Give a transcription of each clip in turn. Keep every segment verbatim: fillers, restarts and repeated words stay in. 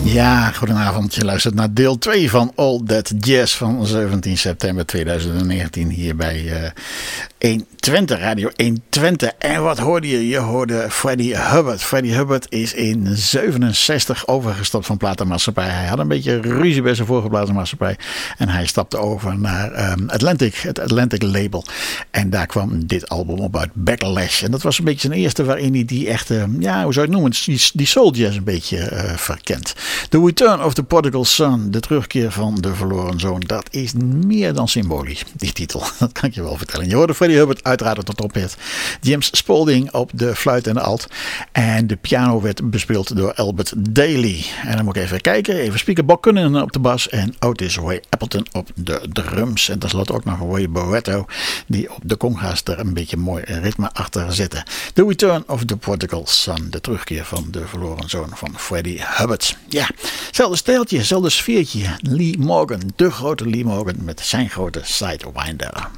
Ja, goedenavond. Je luistert naar deel twee van All That Jazz van zeventien september tweeduizend negentien hier bij uh, honderdtwintig, Radio honderdtwintig. En wat hoorde je? Je hoorde Freddie Hubbard. Freddie Hubbard is in zevenenzestig overgestapt van platenmaatschappij. Hij had een beetje ruzie bij zijn vorige platenmaatschappij. En hij stapte over naar um, Atlantic, het Atlantic label. En daar kwam dit album op uit, Backlash. En dat was een beetje zijn eerste waarin hij die echte, ja, hoe zou je het noemen, die, die soul jazz een beetje uh, verkent. The Return of the Prodigal Son, de terugkeer van de verloren zoon, dat is meer dan symbolisch, die titel. Dat kan ik je wel vertellen. Je hoorde Freddie Hubbard uiteraard op de trompet, James Spaulding op de fluit en de alt. En de piano werd bespeeld door Albert Daly. En dan moet ik even kijken, even Speaker Buchanan op de bas en Otis Ray Appleton op de drums. En tenslotte ook nog Ray Barretto, die op de conga's er een beetje mooi ritme achter zette. The Return of the Prodigal Son, de terugkeer van de verloren zoon van Freddie Hubbard. Ja, hetzelfde stijltje, hetzelfde sfeertje. Lee Morgan, de grote Lee Morgan met zijn grote Sidewinder.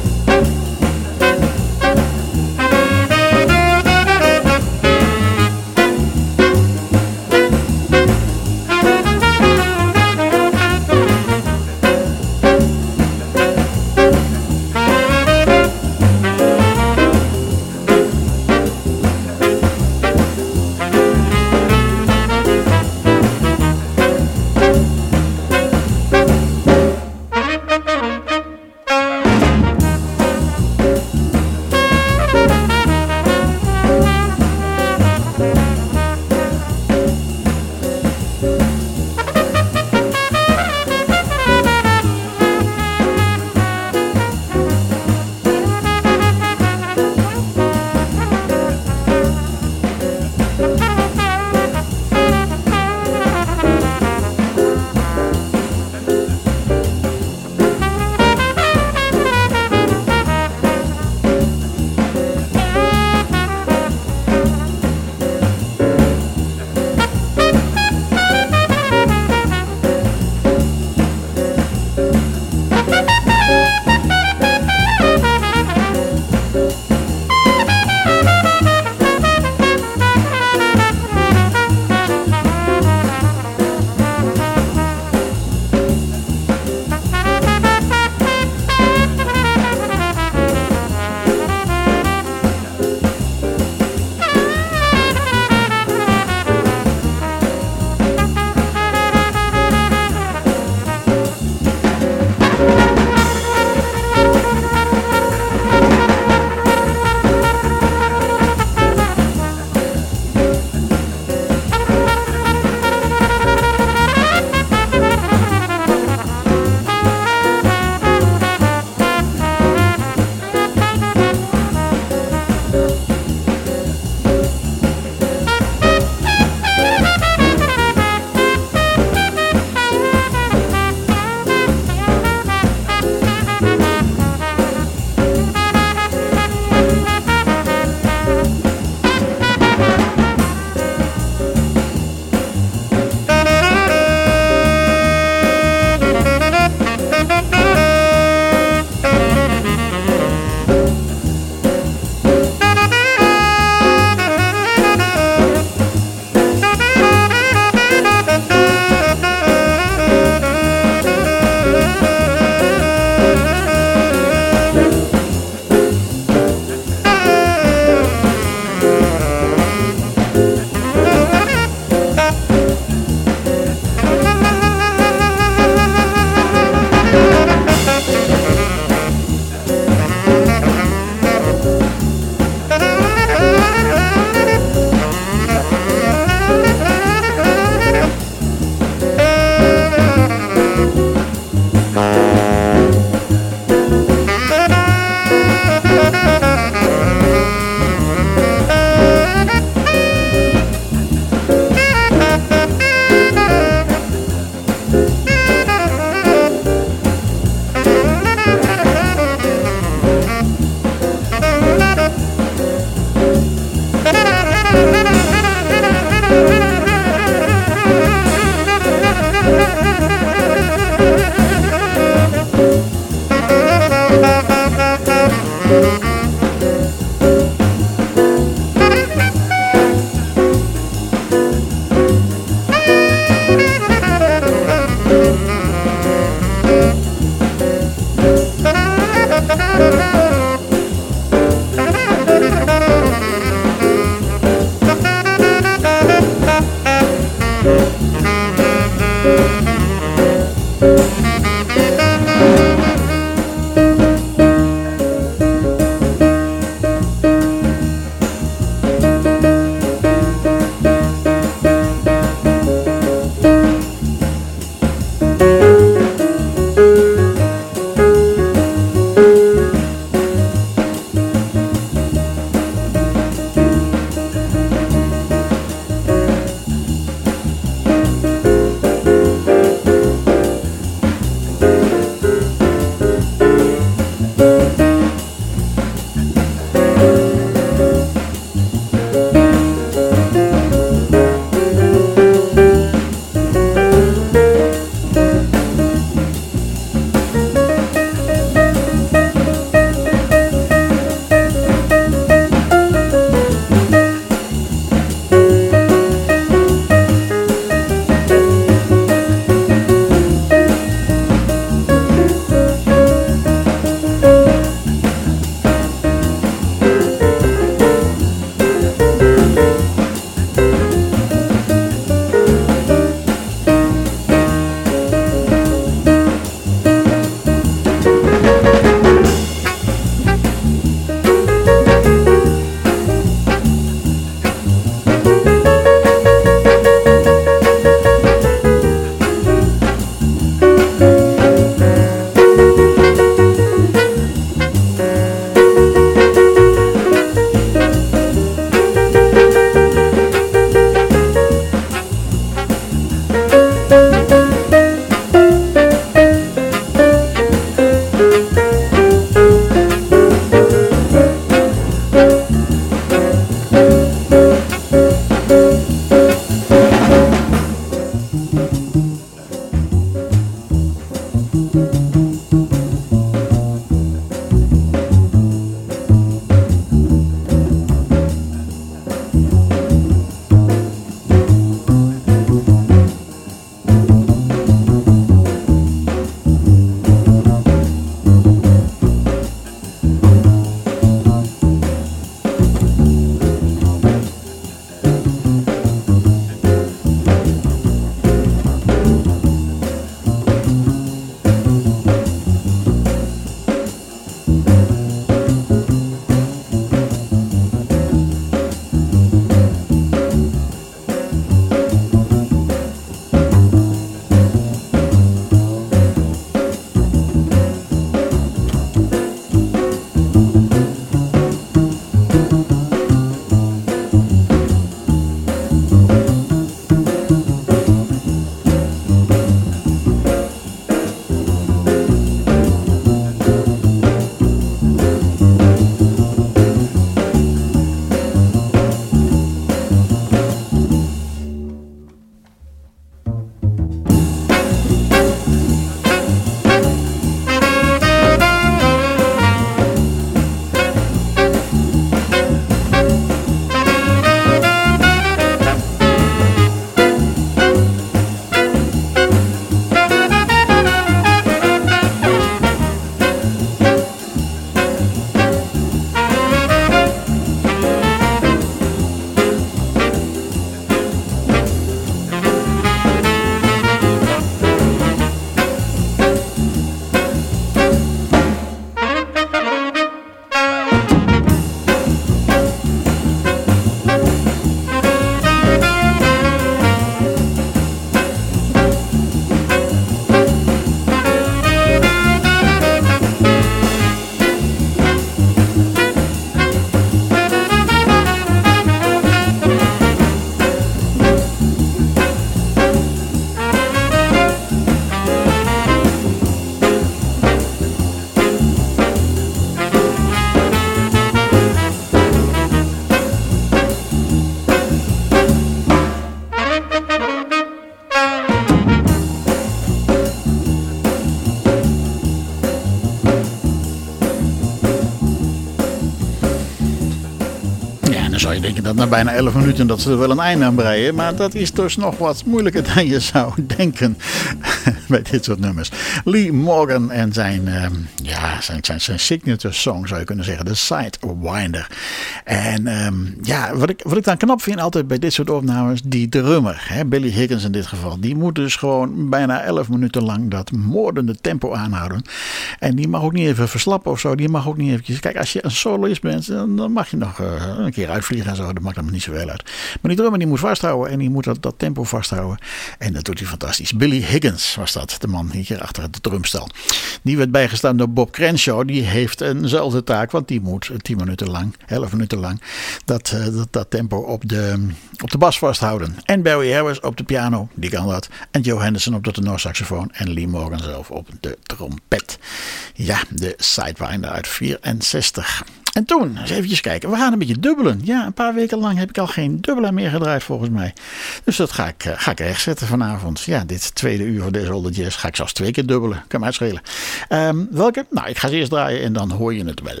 zou je denken dat na bijna elf minuten dat ze er wel een einde aan breien. Maar dat is dus nog wat moeilijker dan je zou denken bij dit soort nummers. Lee Morgan en zijn, uh, ja, zijn, zijn, zijn signature song zou je kunnen zeggen. De Sidewinder. En um, ja, wat ik, wat ik dan knap vind altijd bij dit soort opnames. Die drummer, hè, Billy Higgins in dit geval. Die moet dus gewoon bijna elf minuten lang dat moordende tempo aanhouden. En die mag ook niet even verslappen of zo. Die mag ook niet eventjes... Kijk, als je een soloist bent, dan mag je nog uh, een keer uitvliegen en zo. Dat maakt hem niet zoveel uit. Maar die drummer die moet vasthouden en die moet dat, dat tempo vasthouden. En dat doet hij fantastisch. Billy Higgins was dat, de man hier achter het drumstel. Die werd bijgestaan door Bob Crenshaw. Die heeft eenzelfde taak, want die moet tien minuten lang, elf minuten lang, dat, uh, dat, dat tempo op de, op de bas vasthouden. En Barry Harris op de piano, die kan dat. En Joe Henderson op de tenorsaxofoon. En Lee Morgan zelf op de trompet. Ja, de Sidewinder uit vierenzestig. En toen, eens eventjes kijken, we gaan een beetje dubbelen. Ja, een paar weken lang heb ik al geen dubbelaar meer gedraaid volgens mij. Dus dat ga ik, ga ik rechtzetten vanavond. Ja, dit tweede uur van deze Older Jazz ga ik zelfs twee keer dubbelen. Kan mij uitschelen. Um, welke? Nou, ik ga ze eerst draaien en dan hoor je het wel.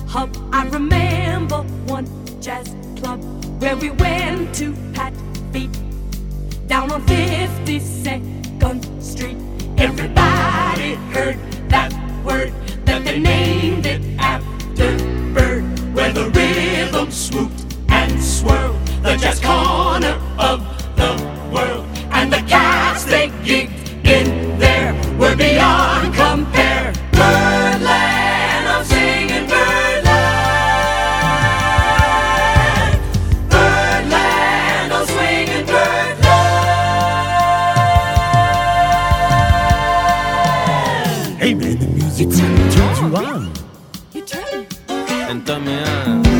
hub. I remember one jazz club where we went to pat feet down on fifty-second Street. Everybody heard that word that they named it after Bird, where the rhythm swooped and swirled, the jazz corner of the world. And the cats they gigged in there were beyond compare. Birdland, I'm singing Birdland. Birdland, I'm swinging Birdland. Hey man, the music turns you on. You turn. Entonces, ah.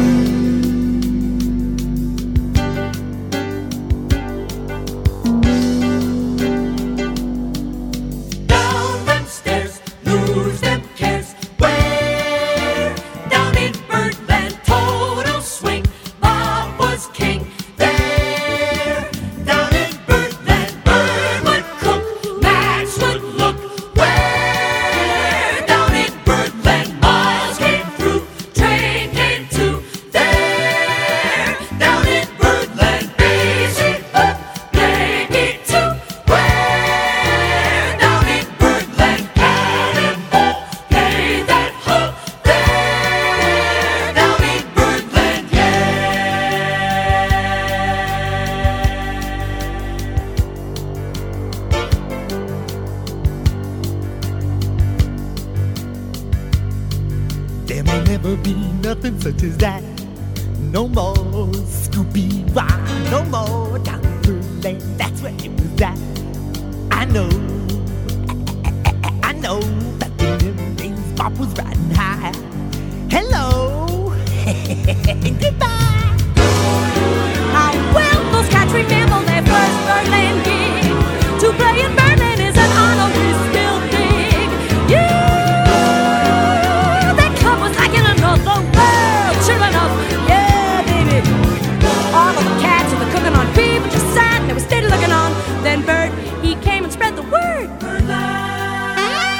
Such as that. No more Scooby Wah, no more Dapperland. That's where it was at. I know, I know that in them days Bob was riding high. Hello, goodbye. How well those cats remember their first Birdland gig. To play in Birdland is an honor we still dig. Yeah, that club was like in another world. Sure enough, yeah, baby. All of the cats and the cooking on people just sat and they were steady looking on. Then Bird, he came and spread the word. Birdland.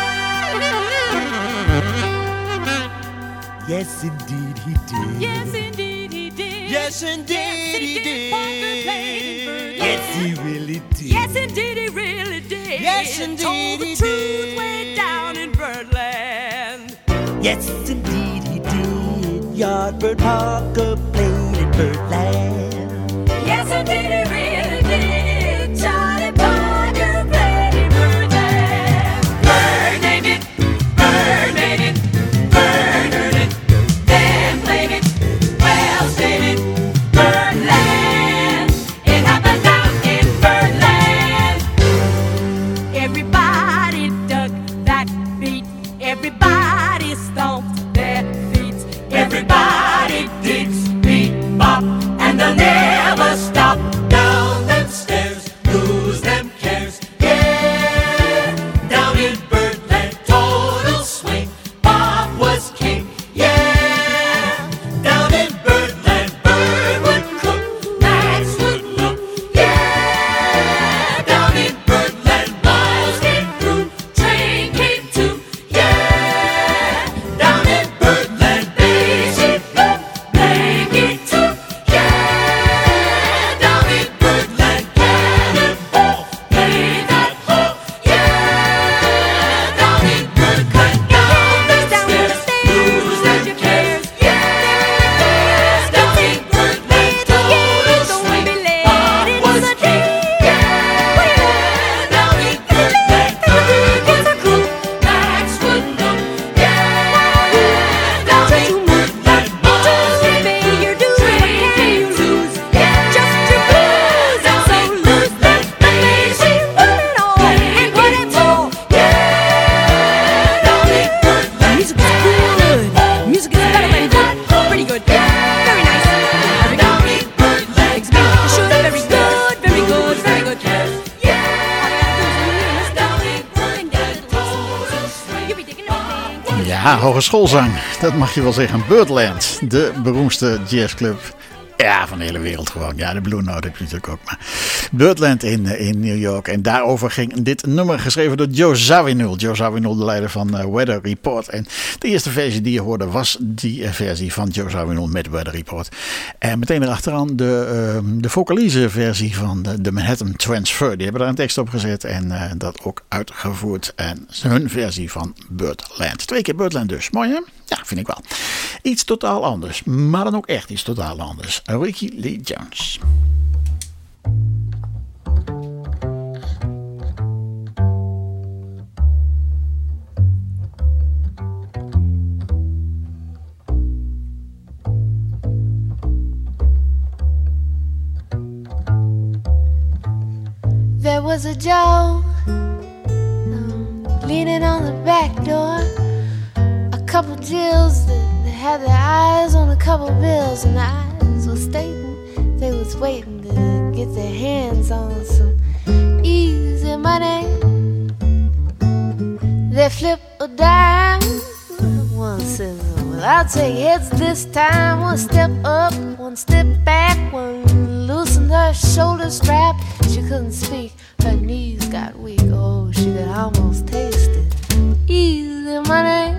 Yes, indeed he did. Yes, indeed he did. Yes, indeed he did. Yes, he really did. Yes, indeed he really did. Yes, indeed he did. Told the truth way down in Birdland. Yes, indeed he did. Yardbird Parker played in Birdland. Yes, indeed he really did. Charlie Parker played in Birdland. Bird named it, Bird made it, Bird heard it, then played it, well stated, Birdland. It happened down in Birdland. Everybody dug that beat. Everybody stomped their feet. Everybody did speed bop, and they'll never stop. Down them stairs, lose them cares. Yeah, down in Birdland, total swing. Bob was king. Yeah, down in Birdland, Bird would cook, Max would look. Yeah, down in Birdland, miles came through, train came too. Yeah, down in Birdland, basic love, make it too. Yeah, down in Birdland, cannonball, play that hole. Yeah, down in Birdland, down the stairs, lose them cares. Yeah, down in Birdland, total swing. Bob was king. Yeah, down in Birdland, Bird was cool, Max would look. Yeah, down in Birdland, miles came through, train came too. Yeah, just your blues and so loose that basic put it on and put it all. Yeah, down in Birdland, music is good. Music is better than good. Pretty good. Very nice. Every down in Birdland, makes me feel should. Very good. Very good. Very good. Yeah, down in Birdland, total swing. You be digging everything. Ja, hogeschoolzang. Dat mag je wel zeggen. Birdland, de beroemdste jazzclub Ja, van de hele wereld gewoon. Ja, de Blue Note heb je natuurlijk ook. Maar Birdland in, in New York. En daarover ging dit nummer geschreven door Joe Zawinul. Joe Zawinul, de leider van uh, Weather Report. En de eerste versie die je hoorde was die uh, versie van Joe Zawinul met Weather Report. En meteen erachteraan de, uh, de vocalize versie van de, de Manhattan Transfer. Die hebben daar een tekst op gezet en uh, dat ook uitgevoerd. En hun versie van Birdland. Twee keer Birdland dus. Mooi hè? Ja, vind ik wel. Iets totaal anders. Maar dan ook echt iets totaal anders. Ricky Lee Jones. There was a Joe um, leaning on the back door. A couple Jills that, that had their eyes on a couple bills, and the eyes were stating they was waiting to get their hands on some easy money. They flip a dime. One says, well, I'll take heads this time. One step up, one step back, one loosened her shoulder strap. She couldn't speak, her knees got weak. Oh, she could almost taste it. Easy money.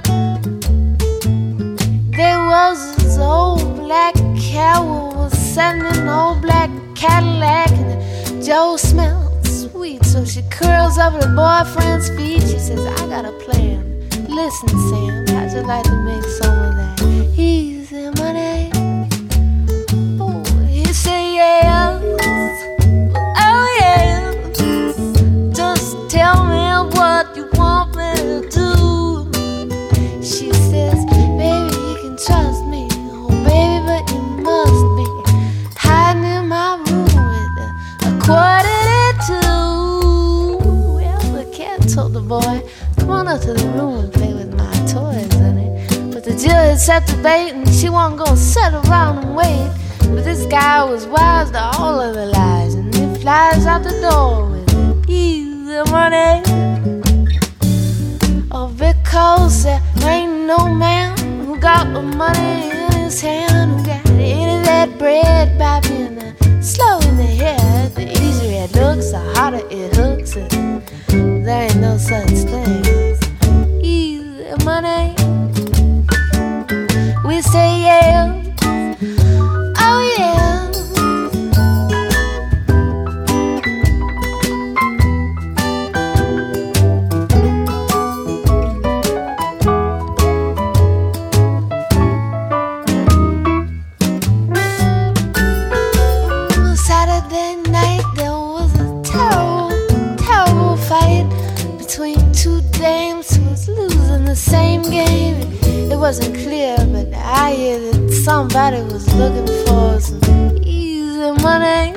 There was this old black cow was sitting in an old black Cadillac, and Joe smelled sweet, so she curls up her boyfriend's feet. She says, I got a plan. Listen, Sam, how'd you like to make some of that easy money? Oh, he said, yes. Oh, yes. Just tell me what you want me to do. She says, baby, you can trust me. Oh, baby, but you must be hiding in my room with a, a quarter to two. Well, the cat told the boy, come on up to the room and play with my toys, honey. But the Jill had set the bait and she wasn't gonna sit around and wait. But this guy was wise to all of the lies, and he flies out the door with easy money. Oh, because there ain't no man who got the money in his hand, who got any of that bread by being uh, slow in the head. The easier it looks, the harder it hooks, and there ain't no such thing as easy money. We say yeah, oh yeah. Saturday night there was a terrible, terrible fight between two dames who was losing the same game. It wasn't clear, but I hear that somebody was looking for some easy money.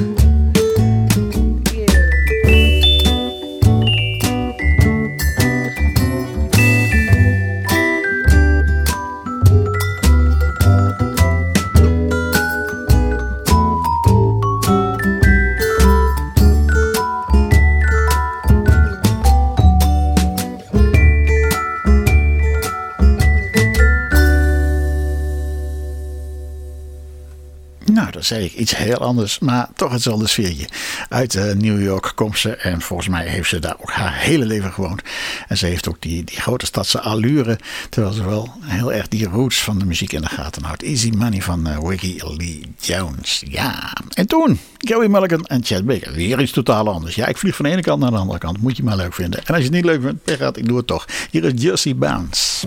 Nou, dan zei ik iets heel anders, maar toch hetzelfde sfeertje. Uit uh, New York komt ze en volgens mij heeft ze daar ook haar hele leven gewoond. En ze heeft ook die, die grote stadse allure, terwijl ze wel heel erg die roots van de muziek in de gaten houdt. Easy Money van uh, Ricky Lee Jones. Ja, en toen Gary Mulligan en Chet Baker. Weer iets totaal anders. Ja, ik vlieg van de ene kant naar de andere kant. Moet je maar leuk vinden. En als je het niet leuk vindt, pech gaat, ik doe het toch. Hier is Jersey Bounce.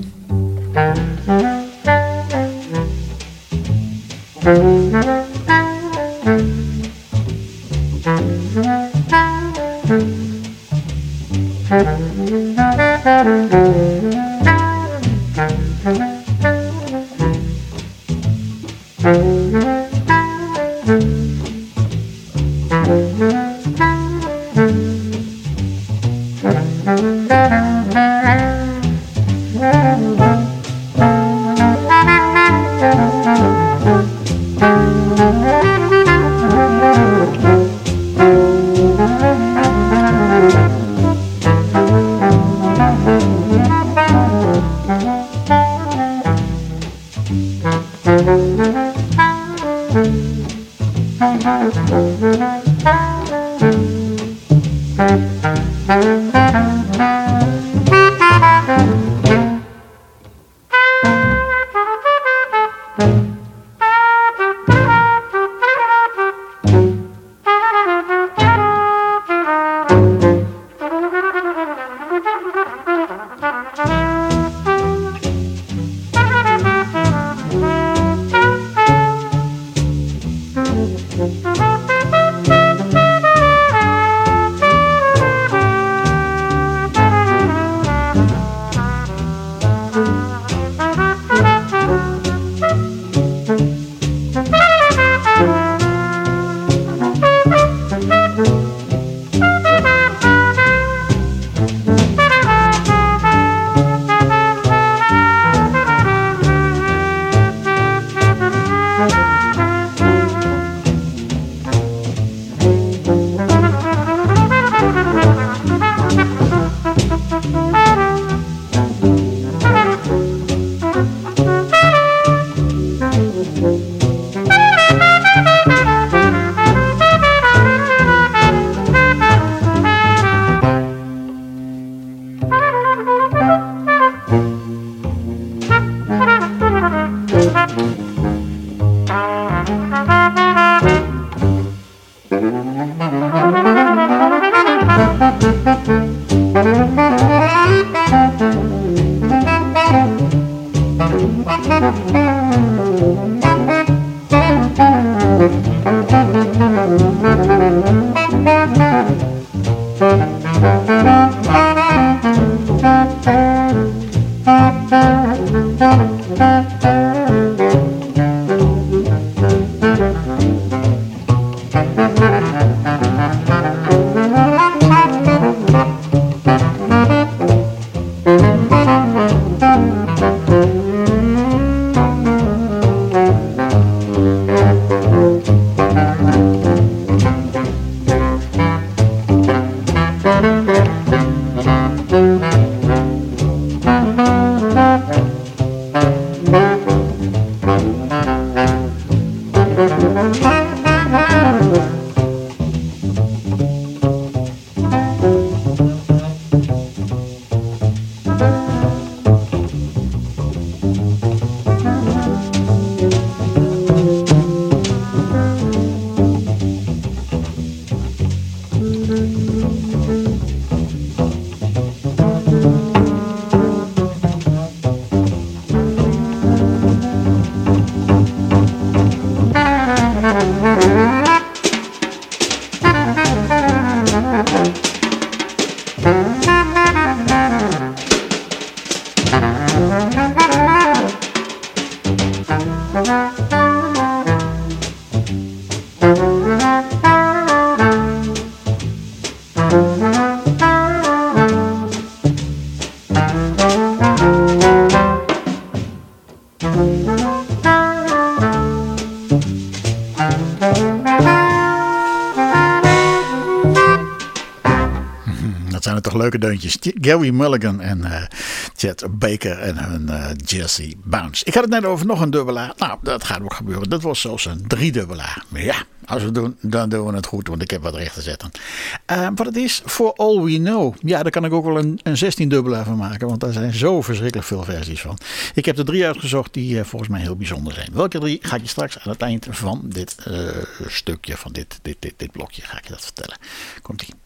Zijn het toch leuke deuntjes. Gary Mulligan en uh, Chet Baker en hun uh, Jesse Bounce. Ik had het net over nog een dubbelaar. Nou, dat gaat ook gebeuren. Dat was zelfs een driedubbelaar. Maar ja, als we het doen, dan doen we het goed. Want ik heb wat recht te zetten. Uh, wat het is, For All We Know. Ja, daar kan ik ook wel een, een zestien-dubbelaar van maken. Want daar zijn zo verschrikkelijk veel versies van. Ik heb er drie uitgezocht die uh, volgens mij heel bijzonder zijn. Welke drie ga ik je straks aan het eind van dit uh, stukje, van dit, dit, dit, dit blokje, ga ik je dat vertellen. Komt-ie.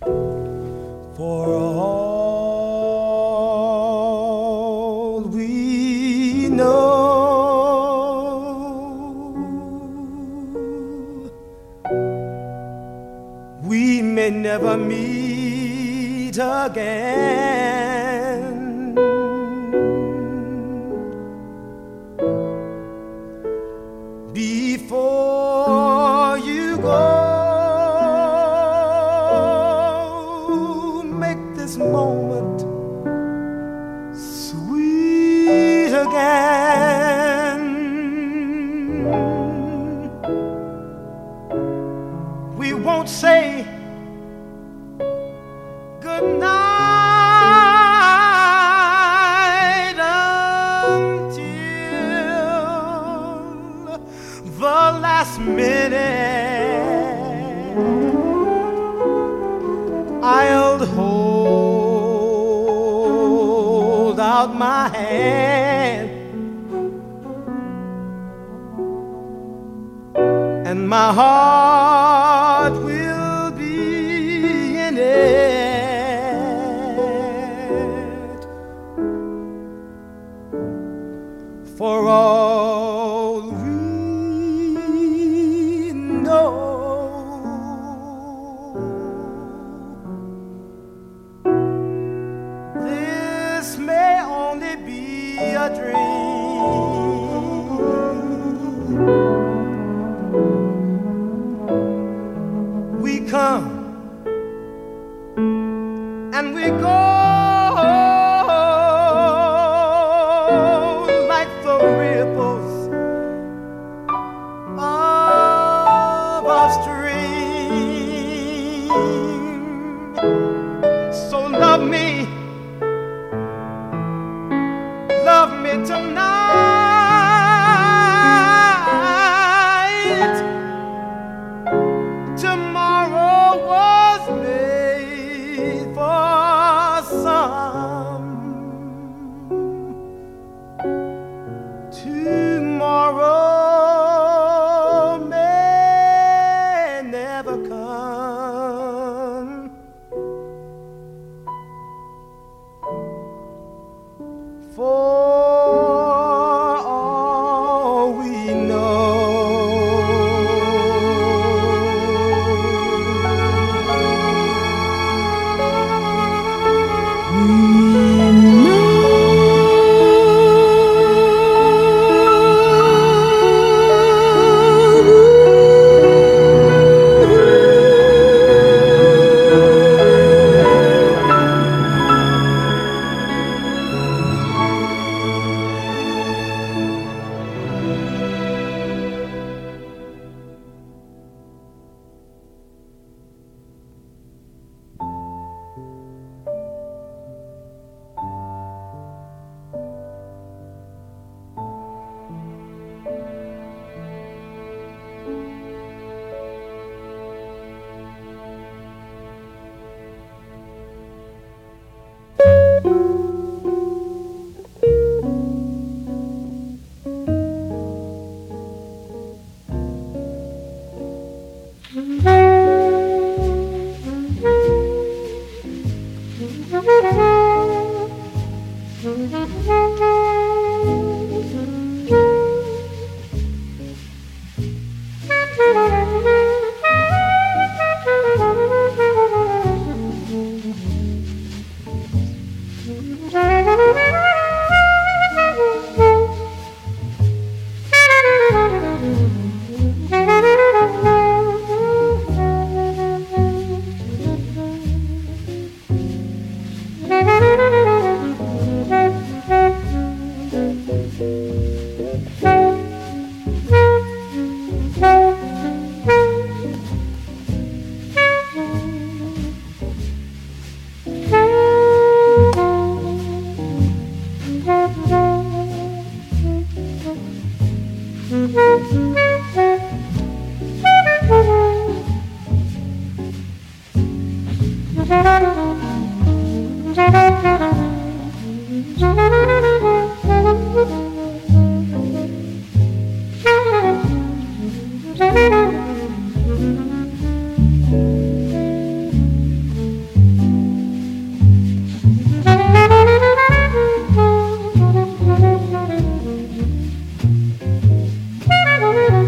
For all we know, we may never meet again. Before you go, moment sweet again. We won't say good night until the last minute. I'll hold out my hand and my heart will be in it. For all we know, this may only be a dream. We come and we go like the ripples of a stream. So love me, love me tonight. Tomorrow was made for some. Tomorrow may never come. For all we know, Thank you.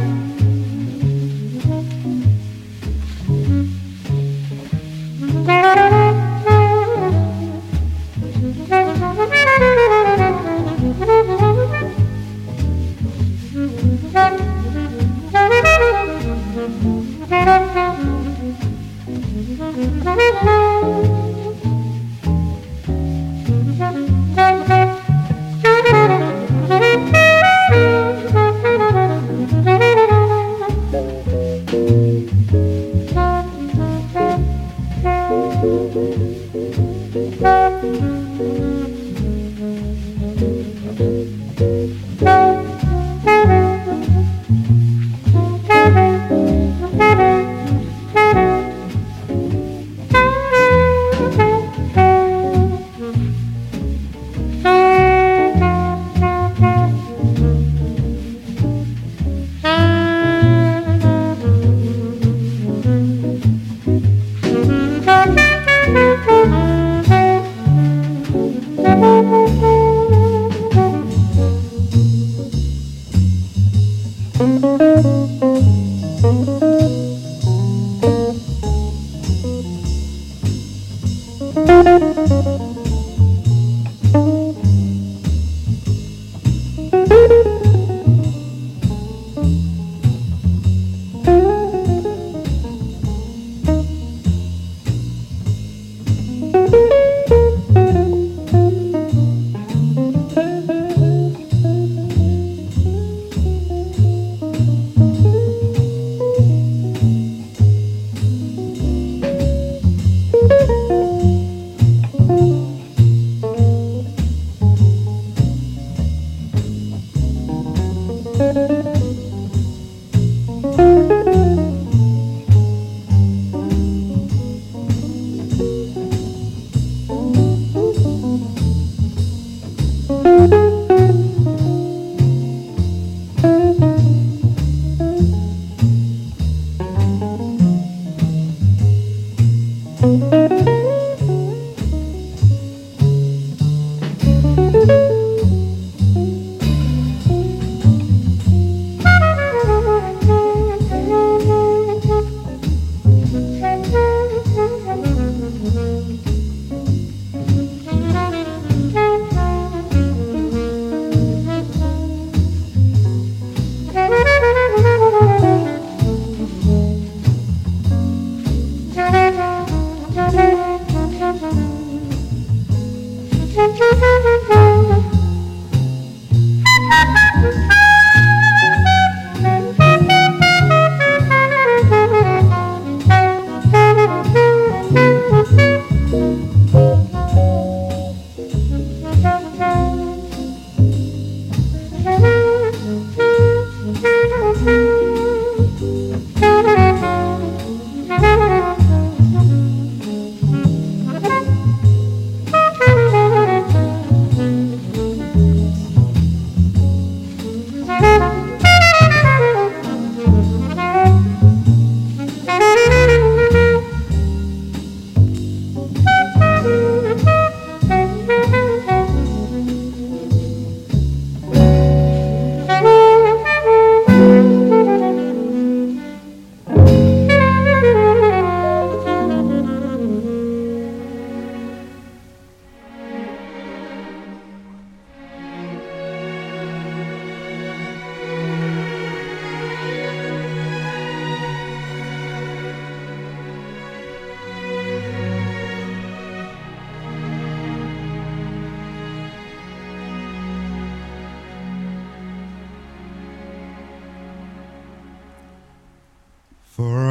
For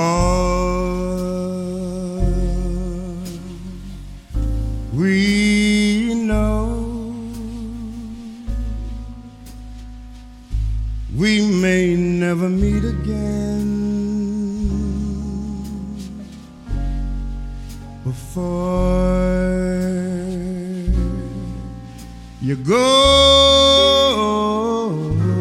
all we know, we may never meet again. Before you go,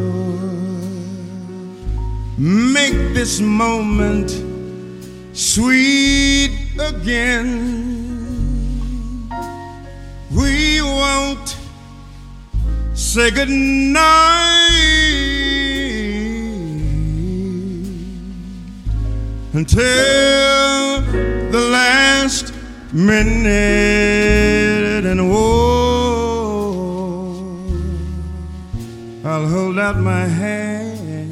make this moment sweet again. We won't say goodnight until the last minute, and oh, I'll hold out my hand,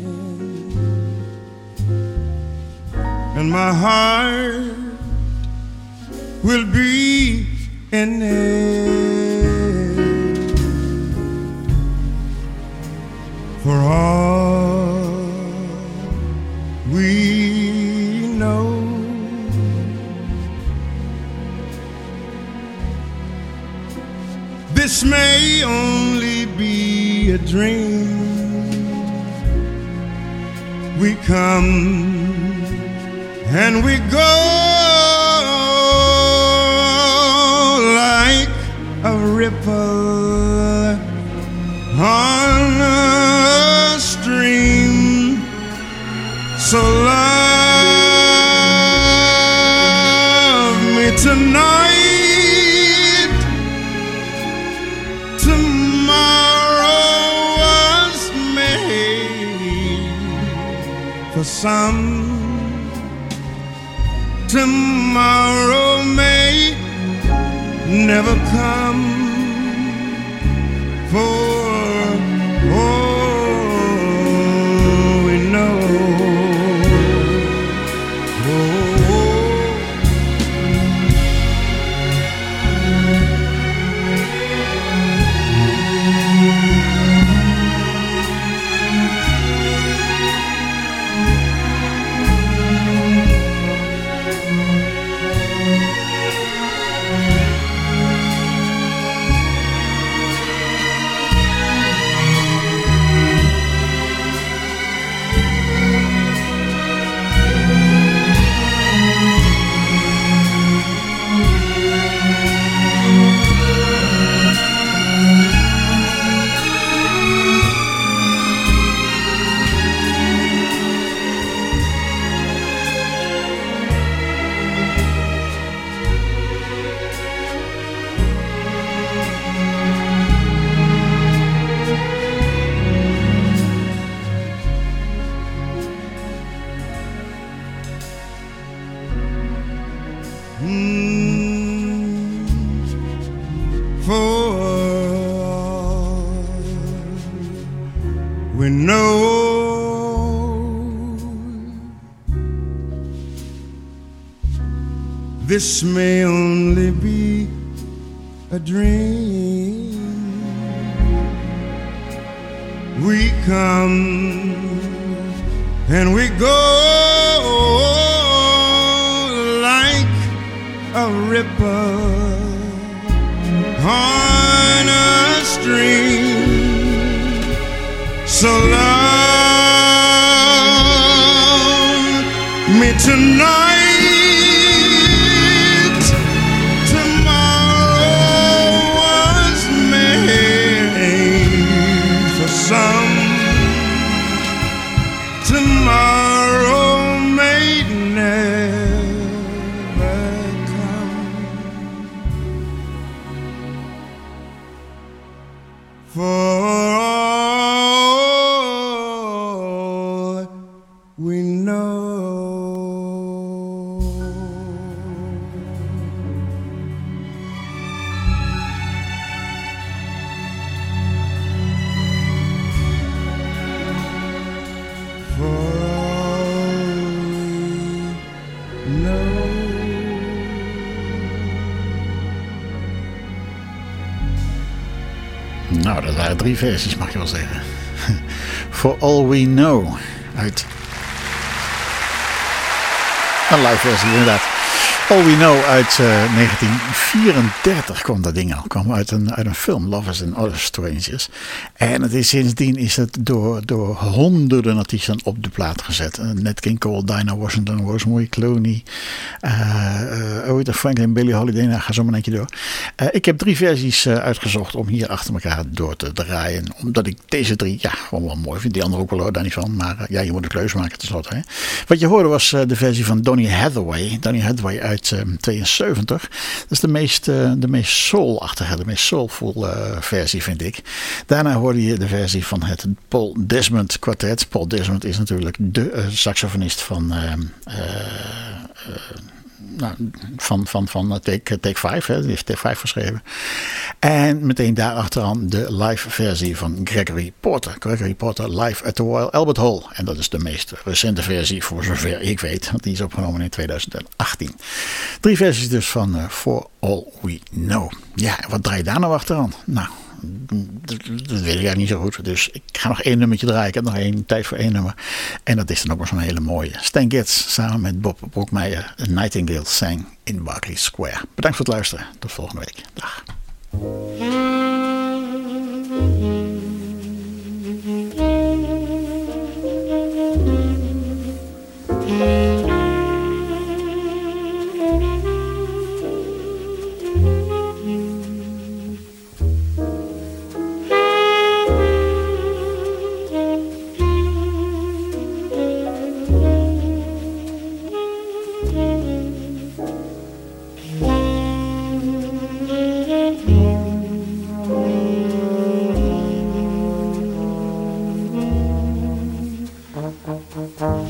and my heart will be in it. For all we know, this may only be a dream. We come and we go like a ripple on a stream. So love me tonight. Tomorrow was made for some. Tomorrow may never come for all we know. We know this may only be a dream. We come and we go like a ripple on a stream. So love me tonight. Tomorrow was made for some. Tomorrow may never come for we know. For all we know. Nou, dat waren drie versies, mag je wel zeggen. For All We Know uit een live versie, inderdaad. All We Know uit uh, negentien vierendertig kwam dat ding al. Kwam uit een, uit een film, Lovers and Other Strangers. En het is, sindsdien is het door, door honderden artiesten op de plaat gezet. Uh, Nat King Cole, Dinah Washington, Rosemary Clooney, uh, uh, Franklin, Billie Holiday. Nou, ga zo maar een keer door. Uh, ik heb drie versies uh, uitgezocht om hier achter elkaar door te draaien. Omdat ik deze drie ja, gewoon wel mooi vind. Die andere ook wel, hoor, daar niet van. Maar uh, ja, je moet een keuze maken tenslotte. Hè. Wat je hoorde was uh, de versie van Donny Hathaway. Donny Hathaway uit Uit uh, tweeënzeventig. Dat is de meest, uh, de meest soul-achtige, de meest soulful uh, versie, vind ik. Daarna hoorde je de versie van het Paul Desmond Quartet. Paul Desmond is natuurlijk de uh, saxofonist van uh, uh, uh, nou, van, van, van Take, Take Five. Hè. Die heeft Take Five geschreven. En meteen daarachteraan de live versie van Gregory Porter. Gregory Porter live at the Royal Albert Hall. En dat is de meest recente versie voor zover ik weet. Want die is opgenomen in tweeduizend achttien. Drie versies dus van uh, For All We Know. Ja, en wat draai je daar nou achteraan? Nou, dat, dat weet ik eigenlijk niet zo goed. Dus ik ga nog één nummertje draaien. Ik heb nog één tijd voor één nummer. En dat is dan ook nog zo'n hele mooie. Stan Getz samen met Bob Brookmeyer. A Nightingale Sang in Berkeley Square. Bedankt voor het luisteren. Tot volgende week. Dag.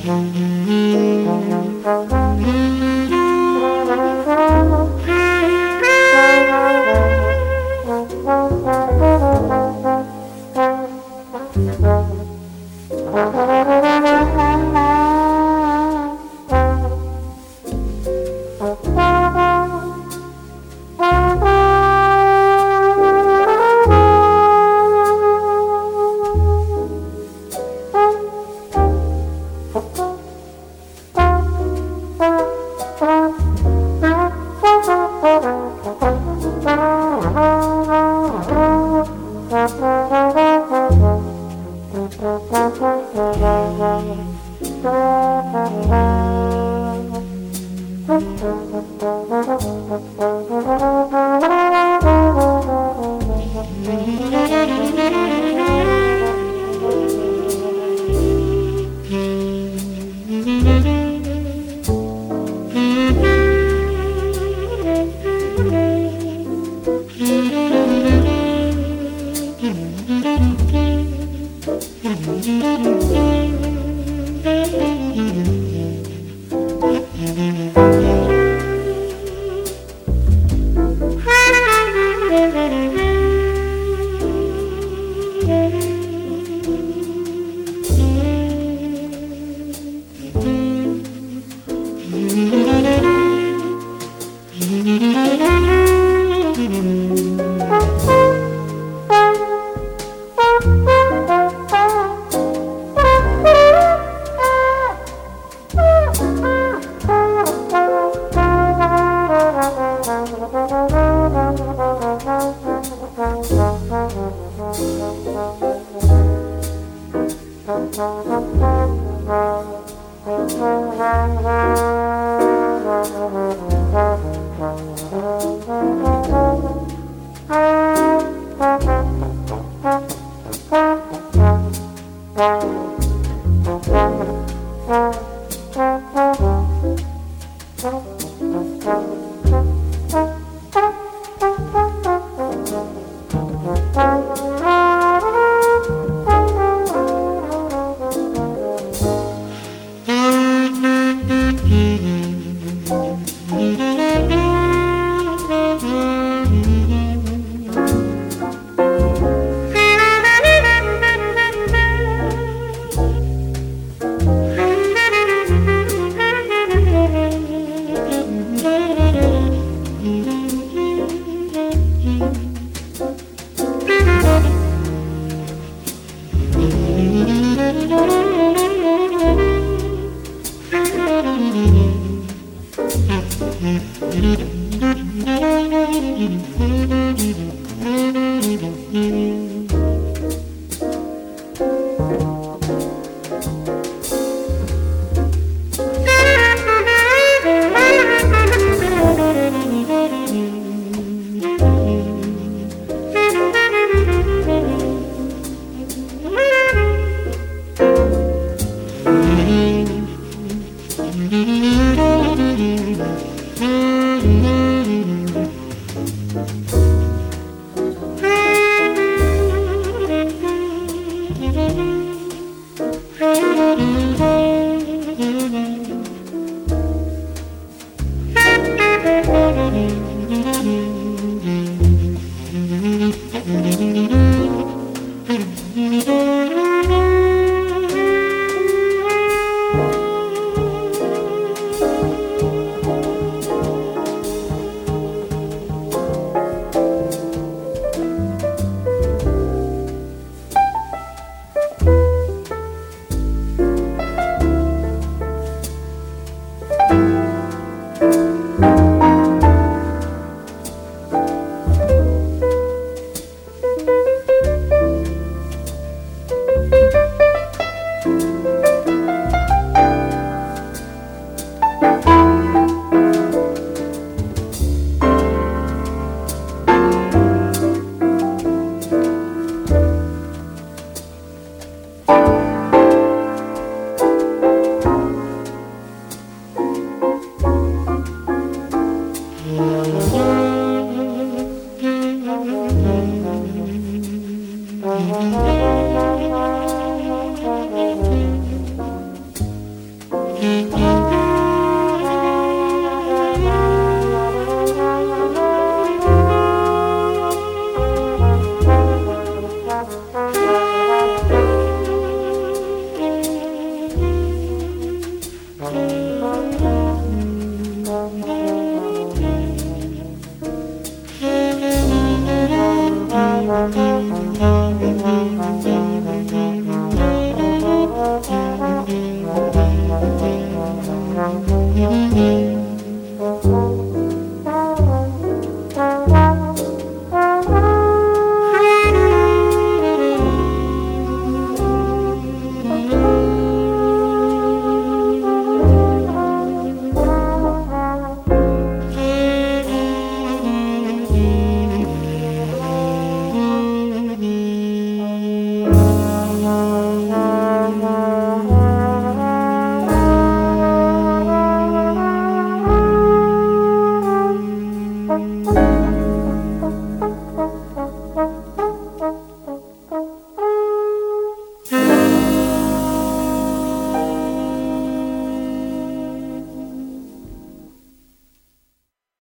Thank you.